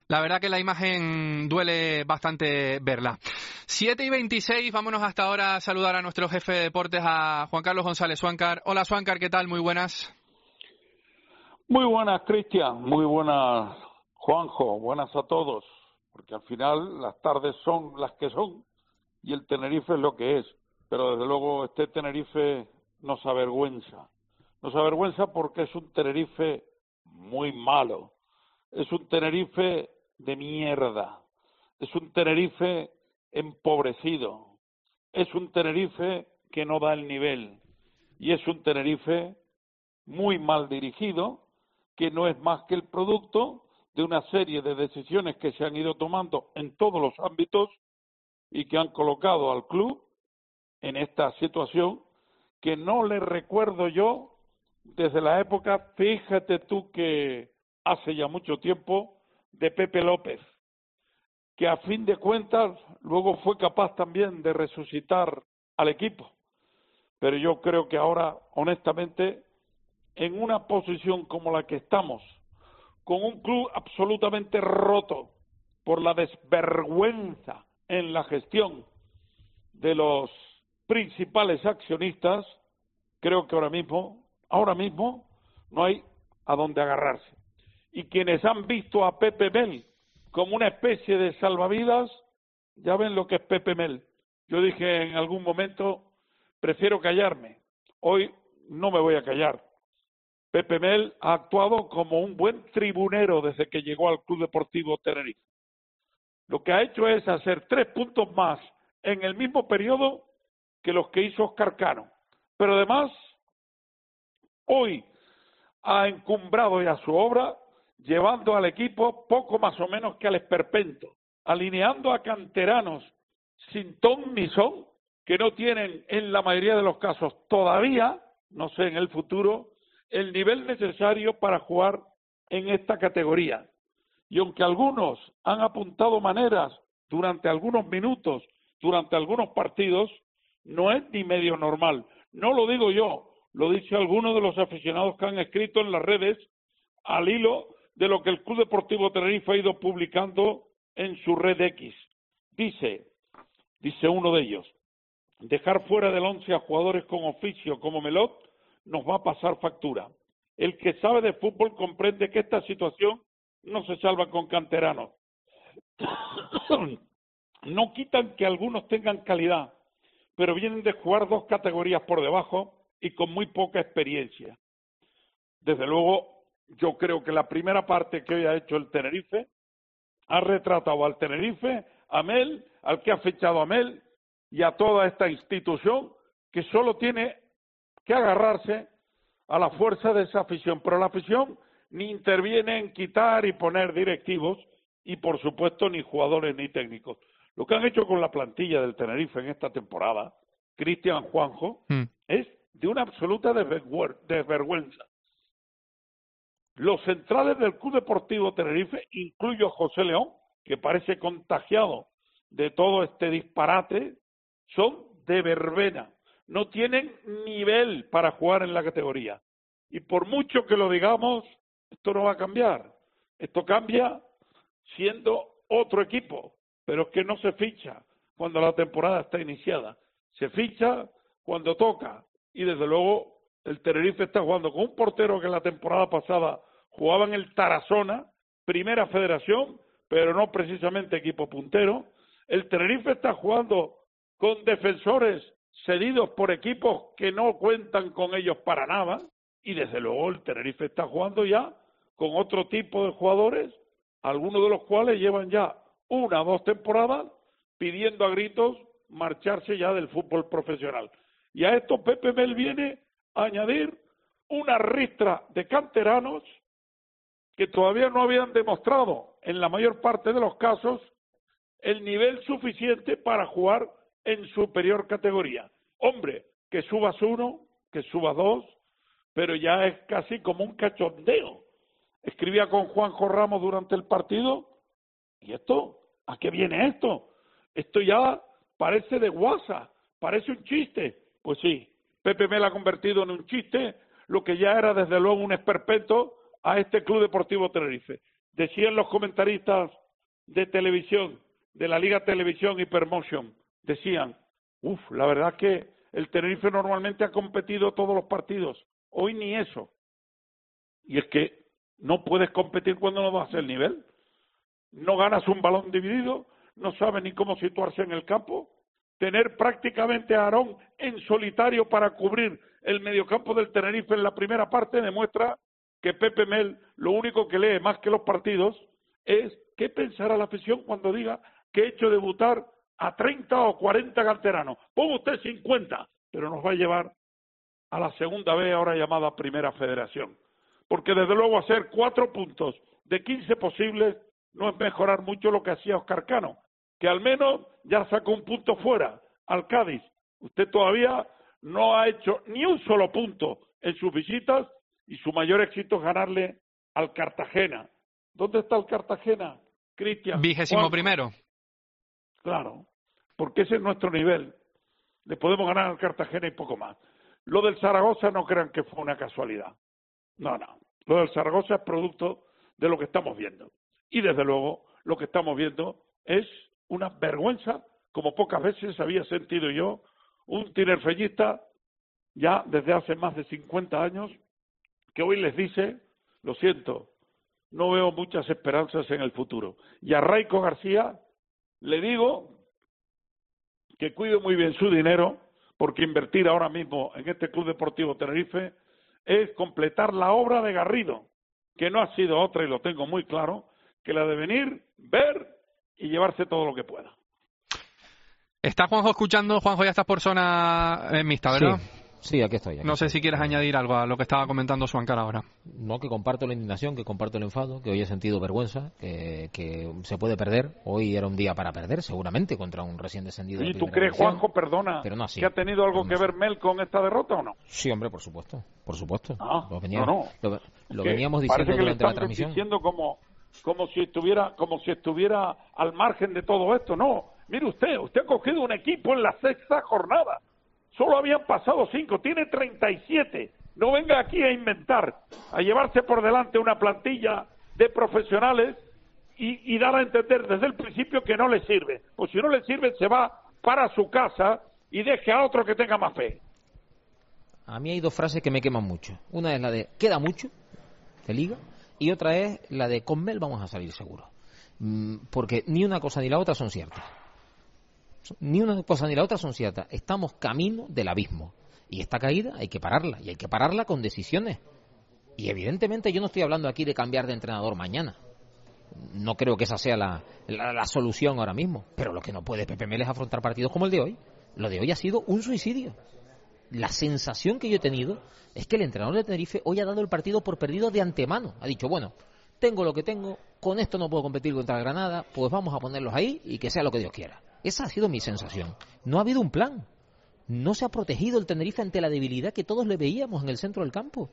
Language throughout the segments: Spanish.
La verdad que la imagen duele bastante verla. 7:26, vámonos hasta ahora a saludar a nuestro jefe de deportes, a Juan Carlos González Suáncar. Hola Suáncar, ¿qué tal? Muy buenas. Muy buenas, Cristian. Muy buenas, Juanjo. Buenas a todos. Porque al final las tardes son las que son y el Tenerife es lo que es. Pero desde luego este Tenerife nos avergüenza. Nos avergüenza porque es un Tenerife muy malo. Es un Tenerife de mierda. Es un Tenerife empobrecido. Es un Tenerife que no da el nivel. Y es un Tenerife muy mal dirigido, que no es más que el producto de una serie de decisiones que se han ido tomando en todos los ámbitos y que han colocado al club en esta situación que no le recuerdo yo desde la época, fíjate tú que hace ya mucho tiempo, de Pepe López, que a fin de cuentas luego fue capaz también de resucitar al equipo. Pero yo creo que ahora, honestamente, en una posición como la que estamos, con un club absolutamente roto por la desvergüenza en la gestión de los principales accionistas, creo que ahora mismo no hay a dónde agarrarse. Y quienes han visto a Pepe Mel como una especie de salvavidas, ya ven lo que es Pepe Mel. Yo dije en algún momento, prefiero callarme. Hoy no me voy a callar. Pepe Mel ha actuado como un buen tribunero desde que llegó al Club Deportivo Tenerife. Lo que ha hecho es hacer 3 puntos más en el mismo periodo que los que hizo Óscar Cano. Pero además, hoy ha encumbrado ya su obra, llevando al equipo poco más o menos que al esperpento, alineando a canteranos sin ton ni son, que no tienen en la mayoría de los casos todavía, no sé en el futuro, el nivel necesario para jugar en esta categoría. Y aunque algunos han apuntado maneras durante algunos minutos, durante algunos partidos, no es ni medio normal. No lo digo yo, lo dice algunos de los aficionados que han escrito en las redes al hilo de lo que el Club Deportivo Tenerife ha ido publicando en su red X. Dice uno de ellos, dejar fuera del 11 a jugadores con oficio como Melot nos va a pasar factura. El que sabe de fútbol comprende que esta situación no se salva con canteranos. No quitan que algunos tengan calidad, pero vienen de jugar 2 categorías por debajo y con muy poca experiencia. Desde luego, yo creo que la primera parte que hoy ha hecho el Tenerife ha retratado al Tenerife, a Mel, al que ha fichado a Mel y a toda esta institución que solo tiene que agarrarse a la fuerza de esa afición. Pero la afición ni interviene en quitar y poner directivos y, por supuesto, ni jugadores ni técnicos. Lo que han hecho con la plantilla del Tenerife en esta temporada, Cristian, Juanjo, es de una absoluta desvergüenza. Los centrales del Club Deportivo Tenerife, incluyo a José León, que parece contagiado de todo este disparate, son de verbena. No tienen nivel para jugar en la categoría. Y por mucho que lo digamos, esto no va a cambiar. Esto cambia siendo otro equipo, pero es que no se ficha cuando la temporada está iniciada. Se ficha cuando toca. Y desde luego el Tenerife está jugando con un portero que la temporada pasada jugaba en el Tarazona, primera federación, pero no precisamente equipo puntero. El Tenerife está jugando con defensores cedidos por equipos que no cuentan con ellos para nada. Y desde luego el Tenerife está jugando ya con otro tipo de jugadores, algunos de los cuales llevan ya 1 o 2 temporadas pidiendo a gritos marcharse ya del fútbol profesional. Y a esto Pepe Mel viene a añadir una ristra de canteranos que todavía no habían demostrado, en la mayor parte de los casos, el nivel suficiente para jugar en superior categoría. Hombre, que subas 1, que subas 2, pero ya es casi como un cachondeo. Escribía con Juanjo Ramos durante el partido, ¿y esto? ¿A qué viene esto? Esto ya parece de guasa, parece un chiste. Pues sí, Pepe Mel ha convertido en un chiste lo que ya era desde luego un esperpento a este Club Deportivo Tenerife. Decían los comentaristas de televisión, de la Liga Televisión Hypermotion, decían, la verdad que el Tenerife normalmente ha competido todos los partidos, hoy ni eso. Y es que no puedes competir cuando no das el nivel. No ganas un balón dividido, no sabes ni cómo situarse en el campo. Tener prácticamente a Aarón en solitario para cubrir el mediocampo del Tenerife en la primera parte demuestra que Pepe Mel lo único que lee más que los partidos es qué pensará la afición cuando diga que he hecho debutar a 30 o 40 canteranos. Ponga usted 50, pero nos va a llevar a la segunda vez, ahora llamada Primera Federación. Porque desde luego hacer 4 puntos de 15 posibles no es mejorar mucho lo que hacía Óscar Cano, que al menos ya sacó un punto fuera al Cádiz. Usted todavía no ha hecho ni un solo punto en sus visitas y su mayor éxito es ganarle al Cartagena. ¿Dónde está el Cartagena, Cristian? 21º. Claro, porque ese es nuestro nivel. Le podemos ganar al Cartagena y poco más. Lo del Zaragoza no crean que fue una casualidad. No. Lo del Zaragoza es producto de lo que estamos viendo. Y desde luego lo que estamos viendo es una vergüenza, como pocas veces había sentido yo, un tinerfeyista ya desde hace más de 50 años, que hoy les dice, lo siento, no veo muchas esperanzas en el futuro. Y a Raico García le digo que cuide muy bien su dinero, porque invertir ahora mismo en este Club Deportivo Tenerife es completar la obra de Garrido, que no ha sido otra, y lo tengo muy claro, que la de venir, ver y llevarse todo lo que pueda. ¿Está Juanjo escuchando? Juanjo, ya estás por zona mixta, ¿verdad? Sí, aquí estoy. No sé si quieres añadir algo a lo que estaba comentando Suancar ahora. No, que comparto la indignación, que comparto el enfado, que hoy he sentido vergüenza, que se puede perder. Hoy era un día para perder, seguramente, contra un recién descendido. ¿Y tú crees, Juanjo, perdona, pero no así, que ha tenido algo que ver Mel con esta derrota o no? Sí, hombre, por supuesto. Lo veníamos diciendo durante la transmisión. Diciendo como si estuviera al margen de todo esto. No, mire usted ha cogido un equipo en la 6ª jornada. Solo habían pasado 5, tiene 37. No venga aquí a inventar, a llevarse por delante una plantilla de profesionales y dar a entender desde el principio que no le sirve. Pues si no le sirve, se va para su casa y deje a otro que tenga más fe. A mí hay 2 frases que me queman mucho. Una es la de queda mucho de liga y otra es la de con Mel vamos a salir seguro. Porque ni una cosa ni la otra son ciertas. Ni una cosa ni la otra son ciertas. Estamos camino del abismo. Y esta caída hay que pararla. Y hay que pararla con decisiones. Y evidentemente yo no estoy hablando aquí de cambiar de entrenador mañana. No creo que esa sea la solución ahora mismo. Pero lo que no puede Pepe Mel es afrontar partidos como el de hoy. Lo de hoy ha sido un suicidio. La sensación que yo he tenido es que el entrenador de Tenerife hoy ha dado el partido por perdido de antemano. Ha dicho, bueno, tengo lo que tengo, con esto no puedo competir contra el Granada, pues vamos a ponerlos ahí y que sea lo que Dios quiera. Esa ha sido mi sensación. No ha habido un plan. No se ha protegido el Tenerife ante la debilidad que todos le veíamos en el centro del campo.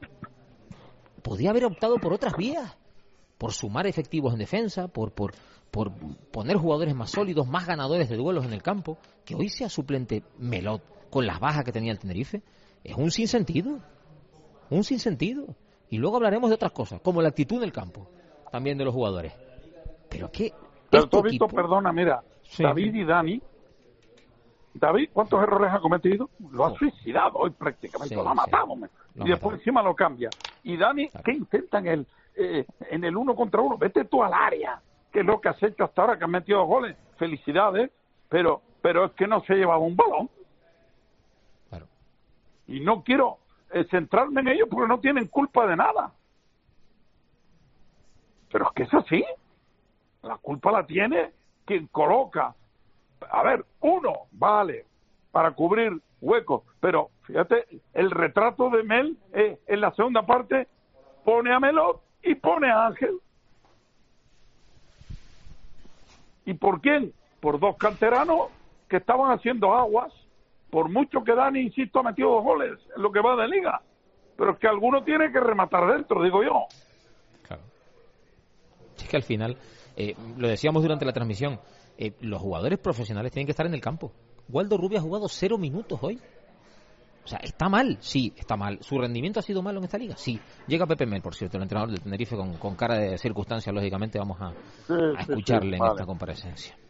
Podía haber optado por otras vías, por sumar efectivos en defensa, por poner jugadores más sólidos, más ganadores de duelos en el campo. Que hoy sea suplente Melot con las bajas que tenía el Tenerife es un sinsentido. Un sinsentido. Y luego hablaremos de otras cosas, como la actitud en el campo, también de los jugadores. Pero qué... Pero tú has visto, perdona, mira, sí. David y Dani. David, ¿cuántos errores ha cometido? Lo ha suicidado hoy prácticamente, lo ha matado. Y después encima lo cambia. Y Dani, claro. ¿Qué intenta en el 1 contra 1? Vete tú al área, que es lo que has hecho hasta ahora, que has metido 2 goles. Felicidades, pero es que no se llevaba un balón. Claro. Y no quiero centrarme en ellos porque no tienen culpa de nada. Pero es que es así. La culpa la tiene quien coloca. A ver, uno, vale, para cubrir huecos, pero fíjate, el retrato de Mel en la segunda parte pone a Melot y pone a Ángel. ¿Y por quién? Por 2 canteranos que estaban haciendo aguas, por mucho que Dani, insisto, ha metido 2 goles en lo que va de liga, pero es que alguno tiene que rematar dentro, digo yo. Claro. Es que al final, lo decíamos durante la transmisión, los jugadores profesionales tienen que estar en el campo. Waldo Rubio ha jugado 0 minutos hoy. O sea, ¿está mal? Sí, está mal. ¿Su rendimiento ha sido malo en esta liga? Sí. Llega Pepe Mel, por cierto, el entrenador del Tenerife, con cara de circunstancia, lógicamente vamos a escucharle en esta comparecencia.